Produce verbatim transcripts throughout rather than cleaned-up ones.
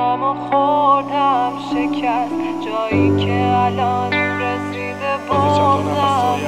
رفتم و خوردم شکست، جایی که الان رسیده بازم.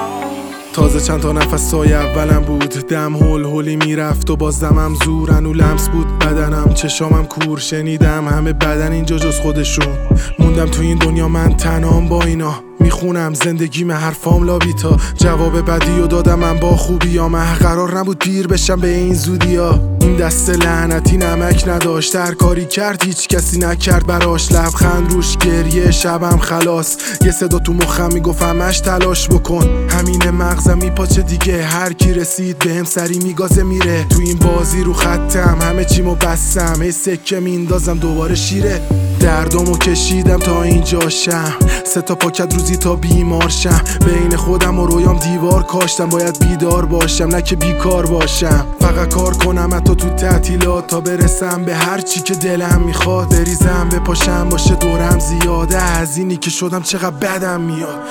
تازه چند تا نفس سای اولم بود، دم هول هولی میرفت و باز دمم زور انو لمس بود بدنم، چشامم کور، شنیدم همه بدن اینجا جز خودشون. موندم تو این دنیا من تنهام با اینا، میخونم زندگیم حرفام لابیتا. جواب بدی و دادم من با خوبی ها، من قرار نبود پیر بشم به این زودی ها. این دست لعنتی نمک نداشت، هر کاری کرد هیچ کسی نکرد براش. لبخند روش، گریه شبم خلاص، یه صدا تو مخم میگفت همش تلاش بکن. همین مغزم میپاچه دیگه، هر کی رسید بهم سری میگازه میره. تو این بازی رو خطم، همه چیمو بستم، هی سکه میندازم دوباره شیره. دردمو کشیدم تا اینجاشم، سه تا پاکت روزی تا بیمار شم. بین خودم و رویام دیوار کاشتم، باید بیدار باشم نه که بیکار باشم. فقط کار کنم حتی تو تعطیلات، تا برسم به هر چی که دلم میخواد. بریزم بپاشم باشه دورم زیاده، از اینی که شدم چقدر بدم میاد.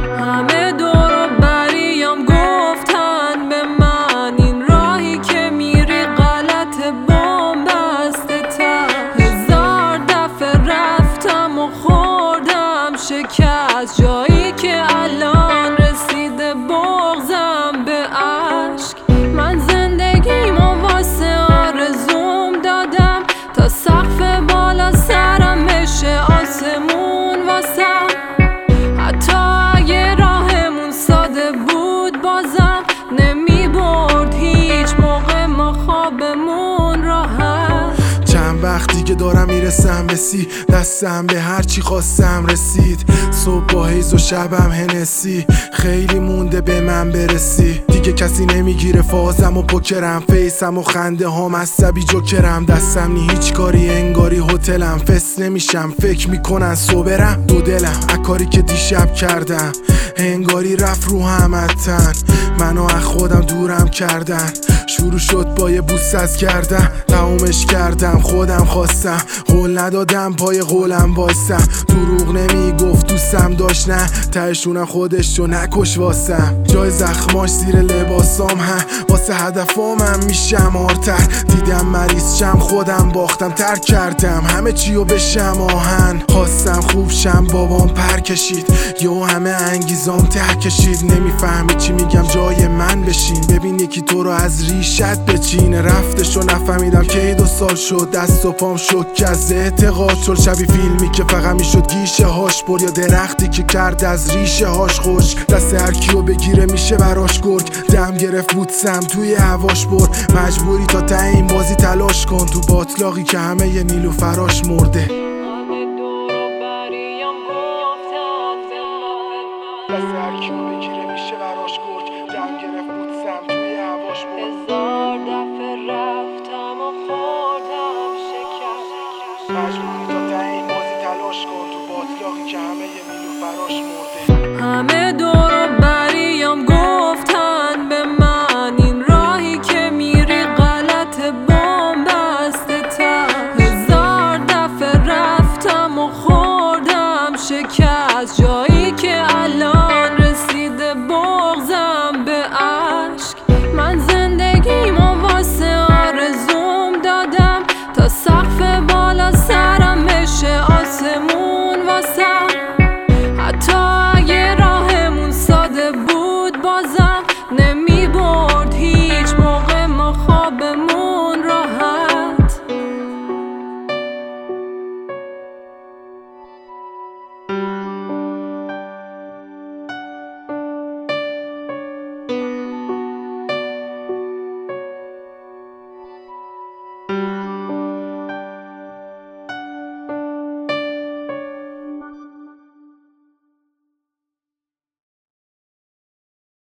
همه دور و بریم گفتن به من، این راهی که میری غلط بومبسته تر. هزار دفعه رفتم و خوردم شکست، جایی که الان رسیده بغضم به عشق. من زندگیمو واسه آرزوم دادم، تا سقف بالا سرم بشه آسمون واسم. حتی اگه راهمون ساده بود بازم نمی برد هیچ موقع ما خوابمون راحت. چند وقتی که دارم میرسم به سی، دستم به هر چی خواستم رسید. صبح با حیز و شبم هنسی، خیلی مونده به من برسی. دیگه کسی نمیگیره فازم و پوکرم، فیسم و خنده هام عصبی جوکرم. دستم نی هیچ کاری انگاری هتلم، فس نمیشم فکر میکنن صبرم. دو دلم اکاری که دیشب کردم، انگاری رفت رو همتن. منو از خودم دورم کردن، شروع شد با یه بوس از گردن. تمومش کردم خودم خواستم، قول ندادم پای قولم وایسم. دروغ نمیگفت دوستم داشت، نه تهشونم خودشو نکش واسم. جای زخماش زیر لباسام هم، واسه هدفامم میشم آرتر. دیدم مریض شم خودم باختم، ترک کردم همه چیو بشم آهن. خواستم خوب شم بابام پر کشید، یو همه انگیزام ته کشید. نمیفهمی چی میگم جای من بشین، ببین یکی تو رو از ریشت بچینه. رفتشو نفهمیدم که دو سال شد، دست و پام شک از اعتقاد شد. شبی فیلمی که فقط میشد گیشه هاش برد، یا درختی که کرد از ریشه هاش خوش. دست هر کیو بگیره میشه براش گرگ، دم گرفت بودسم توی هواش برد. مجبوری تا ته این بازی تلاش کن، تو باطلاقی که همه ی نیلو فراش مرده. دست هر کیو بگیره میشه براش گرگ، دم گرفت بودسم توی هواش برد. هزار دفعه رفتم و خوردم شکست، مجبوری تا ته این بازی تلاش کن، تو باطلاقی که همه ی نیلو فراش مرده. همه دور و